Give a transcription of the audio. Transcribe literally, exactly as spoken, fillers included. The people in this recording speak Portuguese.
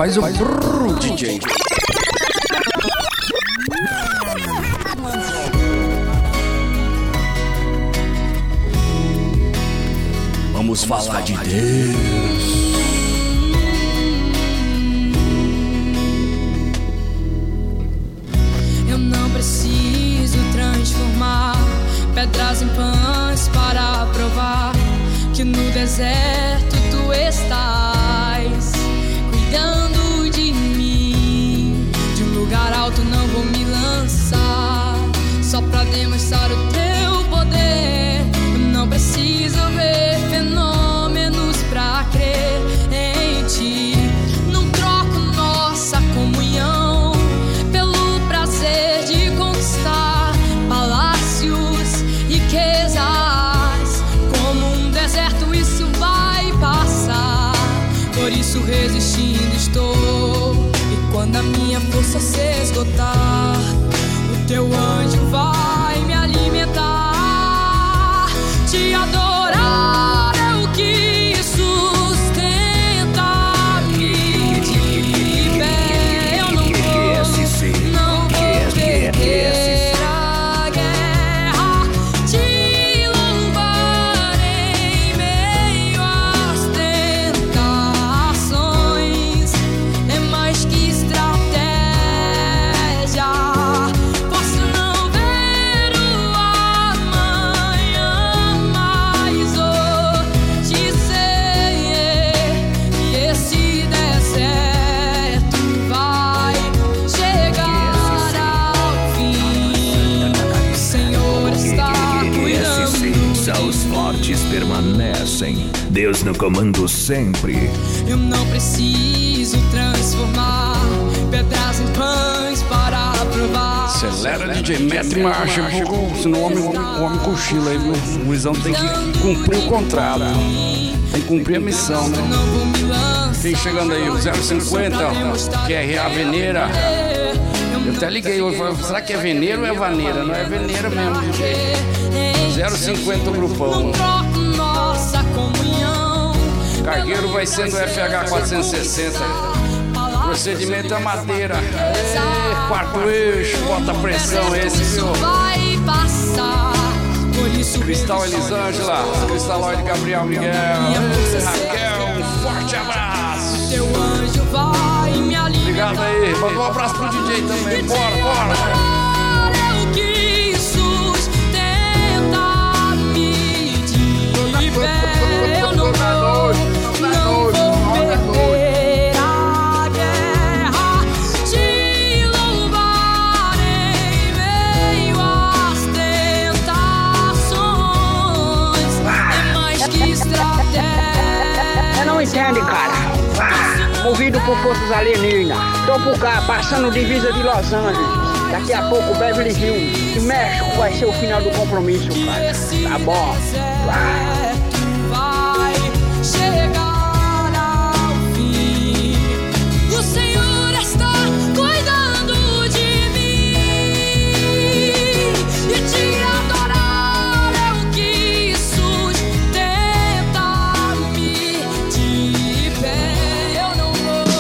Faz o brrr, D J. Vamos falar de Deus. Eu não preciso transformar pedras em pães para provar que no deserto tu estás cuidando de mim. De um lugar alto não vou me lançar só pra demonstrar o teu poder. Eu não preciso ver fenômenos pra crer em ti. Não troco nossa comunhão pelo prazer de conquistar palácios, riquezas. Como um deserto isso vai passar, por isso resistindo estou. E quando a minha força se esgotar, o teu anjo vai me alimentar. Te adorar é o que sustenta-me de pé. Eu não vou, não vou perder a guerra. Te louvar em meio às tentações é mais que estratégia. Posso não ver o amanhã, mas hoje sei que esse deserto vai chegar ao fim. O Senhor está cuidando. Só os fortes permanecem. Deus no comando sempre. Eu não preciso transformar pedras em pães para provar. Acelera, D J, mete marcha, senão o homem, o homem cochila aí, viu? O Luizão tem que cumprir o contrato, tem que cumprir a missão, né? Quem chegando aí, o zero cinquenta, Q R A Veneira. Eu até liguei hoje, falei, será que é Veneira ou é Vaneira? Não é Veneira mesmo, D J. zero cinquenta o grupão. Cargueiro vai sendo F H quatrocentos e sessenta. Procedimento é madeira. Aê, quarto eixo, bota pressão esse, viu? Cristal Elisângela, Cristalóide Gabriel Miguel. Aê, Raquel, um forte abraço. Teu anjo vai me alimentar. Obrigado aí, manda um abraço pro D J também. Bora, bora. É o que sustenta-me de pé. Eu não vou, não vou perder a guerra. Te louvar em meio às tentações é mais que estratégia. Você não entende, cara. Movido por forças alienígenas. Tô por cá, passando divisa de Los Angeles. Daqui a pouco Beverly Hills. E México vai ser o final do compromisso, cara. Tá bom. Vai.